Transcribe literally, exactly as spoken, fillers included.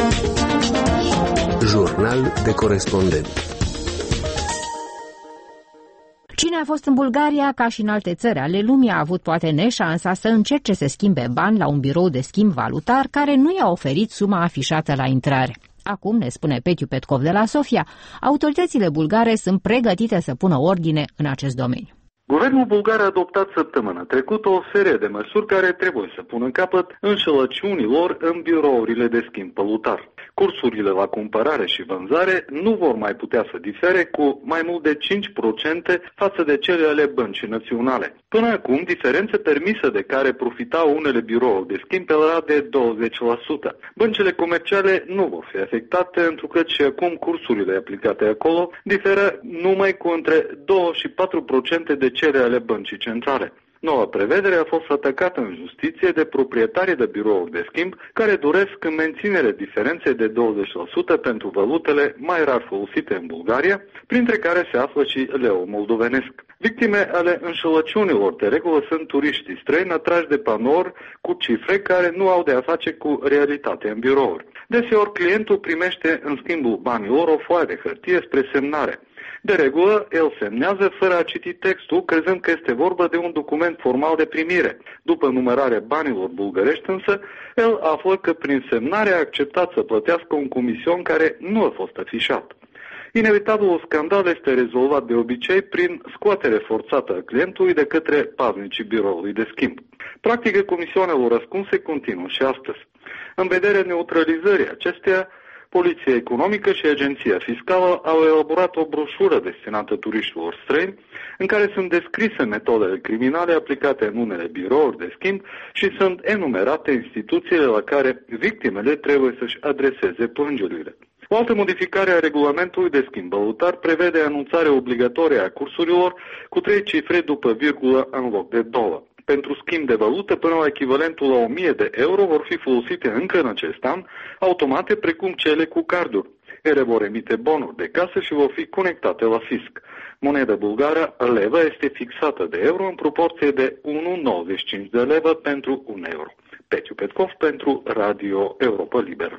Jurnal de corespondent. Cine a fost în Bulgaria, ca și în alte țări ale lumii, a avut poate neșansa să încerce să schimbe bani la un birou de schimb valutar care nu i-a oferit suma afișată la intrare. Acum, ne spune Petiu Petkov de la Sofia, autoritățile bulgare sunt pregătite să pună ordine în acest domeniu. Guvernul bulgar a adoptat săptămâna trecută o serie de măsuri care trebuie să pună capăt înșelăciunilor în birourile de schimb valutar. Cursurile la cumpărare și vânzare nu vor mai putea să difere cu mai mult de cinci la sută față de cele ale băncii naționale. Până acum, diferența permisă de care profitau unele birouri de schimb era de douăzeci la sută. Băncile comerciale nu vor fi afectate, întrucât și acum cursurile aplicate acolo diferă numai cu între doi și patru la sută de cele ale băncii centrale. Noua prevedere a fost atacată în justiție de proprietarii de birouri de schimb care doresc în menținerea diferenței de douăzeci la sută pentru valutele mai rar folosite în Bulgaria, printre care se află și leu moldovenesc. Victime ale înșelăciunilor de regulă sunt turiștii străini atrași de panouri cu cifre care nu au de a face cu realitatea în birouri. Deseori clientul primește în schimbul banilor o foaie de hârtie spre semnare. De regulă, el semnează fără a citi textul, crezând că este vorba de un document formal de primire. După numerarea banilor bulgărești însă, el află că prin semnare a acceptat să plătească un comision care nu a fost afișat. Inevitabilul scandal este rezolvat de obicei prin scoatere forțată a clientului de către paznicii biroului de schimb. Practica comisioanelor ascunse continuă și astăzi. În vederea neutralizării acesteia, Poliția Economică și Agenția Fiscală au elaborat o broșură destinată turiștilor străini, în care sunt descrise metodele criminale aplicate în unele birouri de schimb și sunt enumerate instituțiile la care victimele trebuie să-și adreseze plângerile. O altă modificare a regulamentului de schimb valutar prevede anunțarea obligatorie a cursurilor cu trei cifre după virgulă în loc de două. Pentru schimb de valută până la echivalentul la o mie de euro vor fi folosite încă în acest an automate precum cele cu carduri. Ele vor emite bonuri de casă și vor fi conectate la fisc. Moneda bulgară, leva, este fixată de euro în proporție de unu virgulă nouăzeci și cinci de levă pentru un euro. Petiu Petkov pentru Radio Europa Liberă.